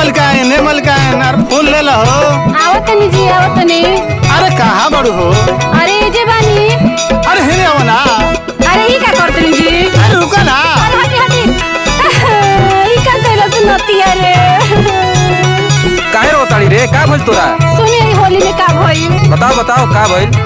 मलकायन और फूल ले लो। आवतनी जी आवतनी। अरे कहाँ बड़ू हो? अरे जे बानी। अरे हेने आओ ना। अरे ई का करतनी जी? अरे रुका ना। अरे हटी हटी। ई का कैला तू नतिया रे? काहे रोताड़ी रे? का भइल तोरा? सुने ई होली में का भइल? बताओ बताओ का भइल?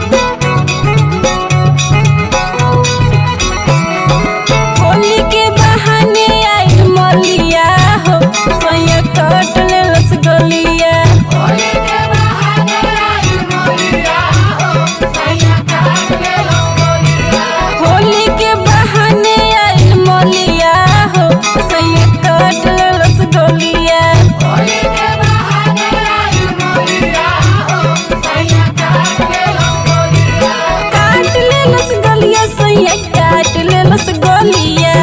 होली के बहाने आइल मलिया हो सैया कट ले रसगलिया। होली के बहाने आइल मलिया हो सैया कट ले रसगलिया। होली के बहाने आइल मलिया हो सैया कट ले रसगलिया। होली के बहाने आइल मलिया हो सैया कट ले रसगलिया। काट ले रसगलिया सैया काट ले रसगलिया।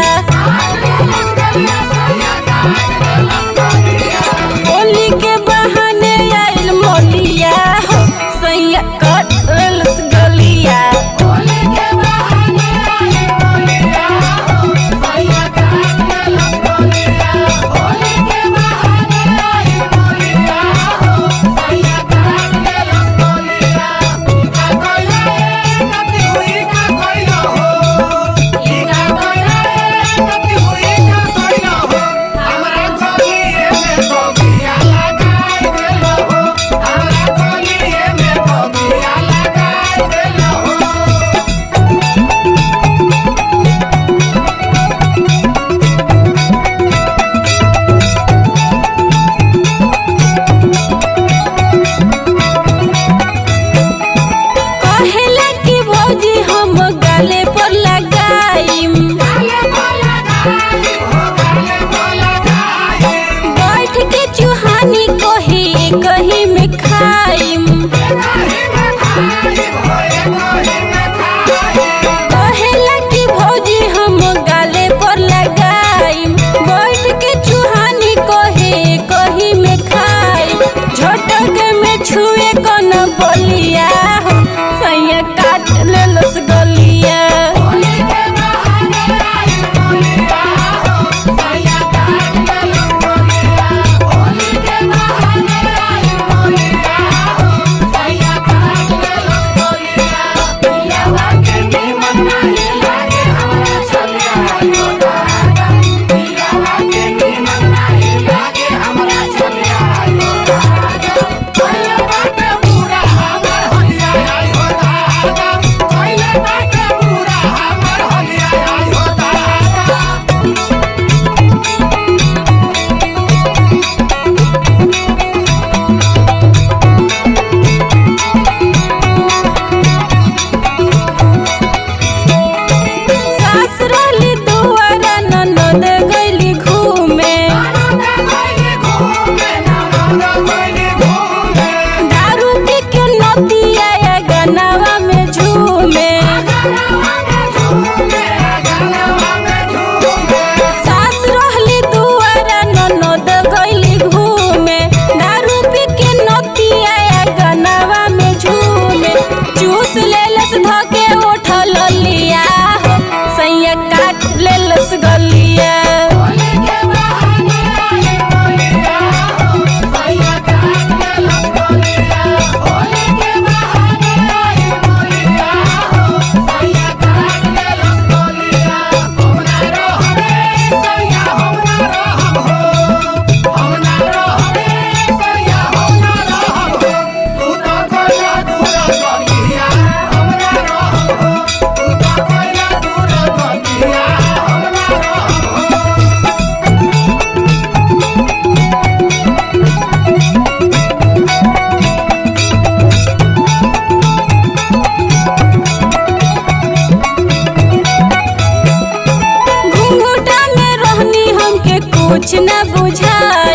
होली के बहाने आइल मलिया हो सैया कट ले रसगलिया। होली के बहाने आइल मलिया हो सैया कट ले रसगलिया। होली के बहाने आइल मलिया हो सैया कट ले रसगलिया। का कोइला ए नती हुई का कोइला हो। ई का कोइला ए नती हुई का कोइला हो। हमरा कोलिए में बगिया लगाई देलो हो। हमरा कोलिए में बगिया लगाई देलो हो। कहेला कि भौजी हम गाले पर लगाइम। गाले पर लगाइम हो गाले पर लगाइम। बैठ के चुहानी कही कही में खाइम। कही में खाइम हो कही में खाइम। कहेला कि भौजी हम गाले पर लगाइम। बैठ के चुहानी कही कही में खाइम। झटक में छुए कन बलिया हो सैया काट ले रसगलिया। होली के बहाने आइल मलिया हो सैया काट ले रसगलिया। होली के बहाने आइल मलिया हो सैया काट ले रसगलिया। पियावा के निमन नाही लागे हमरा छलिया आइयो दादा। पियावा के निमन नाही लागे हमरा छलिया आइयो दादा। पहिले बाटे पूरा हमर होलिया आइयो दादा। पहिले बाटे पूरा हमर होलिया आइयो दादा। सास रहली दुआरा ननद गइली घूमे। दारू पी के नदिया या गनावा में झूमे। सास रहली दुआरा ननद गइली घूमे। दारू पी के नदिया या गनावा में झूमे। चूस लेलस धके उठल लिया हो सैया काट लेलस गलिया। होली के बहाने आइल मलिया हो सैया काट लेलस गलिया। होली के बहाने आइल मलिया हो सैया काट लेलस गलिया। हम ना रहबे सैया हम ना रहब हो। हम ना रहबे सैया हम ना रहब हो। तू तो कोइला दूर गलिया हम ना रहब हो। तू तो कोइला दूर गलिया हम ना रहब हो। घुंघुटा में रहनी हमके कुछ न बुझाए।